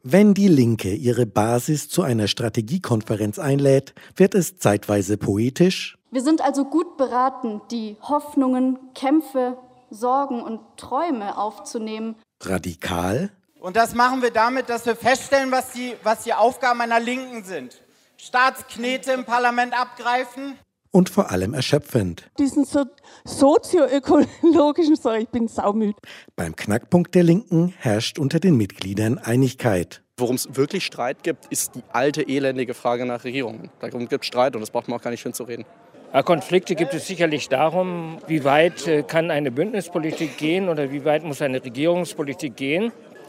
Wenn die Linke ihre Basis zu einer Strategiekonferenz einlädt, wird es zeitweise poetisch. Wir sind also gut beraten, die Hoffnungen, Kämpfe, Sorgen und Träume aufzunehmen. Radikal. Und das machen wir damit, dass wir feststellen, was die Aufgaben einer Linken sind. Staatsknete im Parlament abgreifen. Und vor allem erschöpfend. Diesen sozioökologischen, ich bin saumüd. Beim Knackpunkt der Linken herrscht unter den Mitgliedern Einigkeit. Worum es wirklich Streit gibt, ist die alte, elendige Frage nach Regierungen. Darum gibt es Streit und das braucht man auch gar nicht schön zu reden. Konflikte gibt es sicherlich darum, wie weit kann eine Bündnispolitik gehen oder wie weit muss eine Regierungspolitik gehen.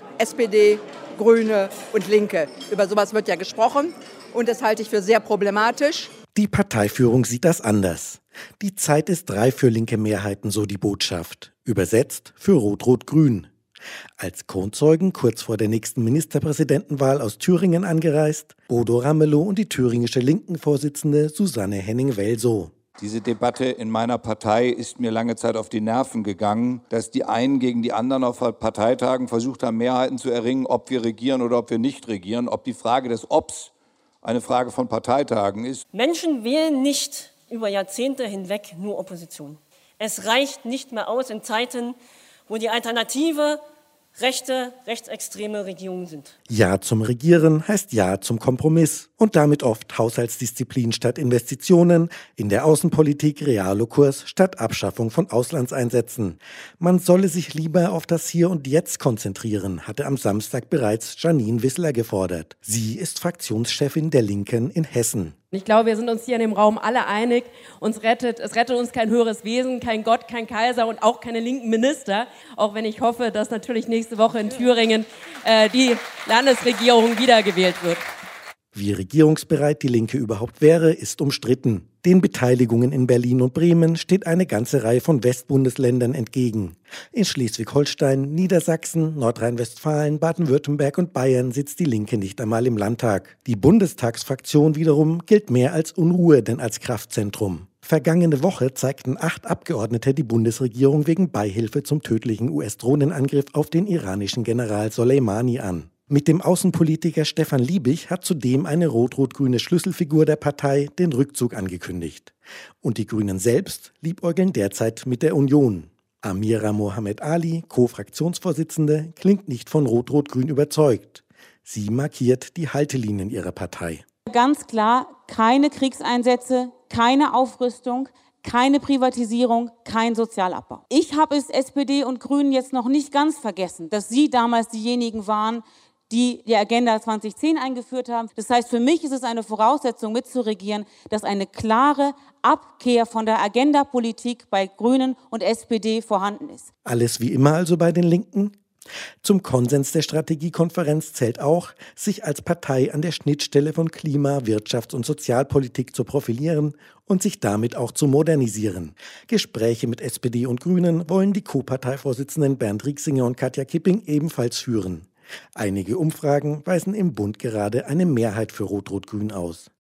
SPD, Grüne und Linke. Über sowas wird ja gesprochen und das halte ich für sehr problematisch. Die Parteiführung sieht das anders. Die Zeit ist reif für linke Mehrheiten, so die Botschaft. Übersetzt für Rot-Rot-Grün. Als Kronzeugen kurz vor der nächsten Ministerpräsidentenwahl aus Thüringen angereist, Bodo Ramelow und die thüringische Linken-Vorsitzende Susanne Henning-Welsow. Diese Debatte in meiner Partei ist mir lange Zeit auf die Nerven gegangen, dass die einen gegen die anderen auf Parteitagen versucht haben, Mehrheiten zu erringen, ob wir regieren oder ob wir nicht regieren, ob die Frage des Obs eine Frage von Parteitagen ist. Menschen wählen nicht über Jahrzehnte hinweg nur Opposition. Es reicht nicht mehr aus in Zeiten, wo die Alternative rechte, rechtsextreme Regierungen sind. Ja zum Regieren heißt Ja zum Kompromiss und damit oft Haushaltsdisziplin statt Investitionen, in der Außenpolitik Realokurs statt Abschaffung von Auslandseinsätzen. Man solle sich lieber auf das Hier und Jetzt konzentrieren, hatte am Samstag bereits Janine Wissler gefordert. Sie ist Fraktionschefin der Linken in Hessen. Ich glaube, wir sind uns hier in dem Raum alle einig, es rettet uns kein höheres Wesen, kein Gott, kein Kaiser und auch keine linken Minister, auch wenn ich hoffe, dass natürlich nächste Woche in Thüringen die Landesregierung wiedergewählt wird. Wie regierungsbereit die Linke überhaupt wäre, ist umstritten. Den Beteiligungen in Berlin und Bremen steht eine ganze Reihe von Westbundesländern entgegen. In Schleswig-Holstein, Niedersachsen, Nordrhein-Westfalen, Baden-Württemberg und Bayern sitzt die Linke nicht einmal im Landtag. Die Bundestagsfraktion wiederum gilt mehr als Unruhe denn als Kraftzentrum. Vergangene Woche zeigten 8 Abgeordnete die Bundesregierung wegen Beihilfe zum tödlichen US-Drohnenangriff auf den iranischen General Soleimani an. Mit dem Außenpolitiker Stefan Liebig hat zudem eine rot-rot-grüne Schlüsselfigur der Partei den Rückzug angekündigt. Und die Grünen selbst liebäugeln derzeit mit der Union. Amira Mohamed Ali, Co-Fraktionsvorsitzende, klingt nicht von Rot-Rot-Grün überzeugt. Sie markiert die Haltelinien ihrer Partei. Ganz klar, keine Kriegseinsätze, keine Aufrüstung, keine Privatisierung, kein Sozialabbau. Ich habe es SPD und Grünen jetzt noch nicht ganz vergessen, dass Sie damals diejenigen waren, die die Agenda 2010 eingeführt haben. Das heißt, für mich ist es eine Voraussetzung mitzuregieren, dass eine klare Abkehr von der Agenda-Politik bei Grünen und SPD vorhanden ist. Alles wie immer also bei den Linken? Zum Konsens der Strategiekonferenz zählt auch, sich als Partei an der Schnittstelle von Klima-, Wirtschafts- und Sozialpolitik zu profilieren und sich damit auch zu modernisieren. Gespräche mit SPD und Grünen wollen die Co-Parteivorsitzenden Bernd Rieksinger und Katja Kipping ebenfalls führen. Einige Umfragen weisen im Bund gerade eine Mehrheit für Rot-Rot-Grün aus.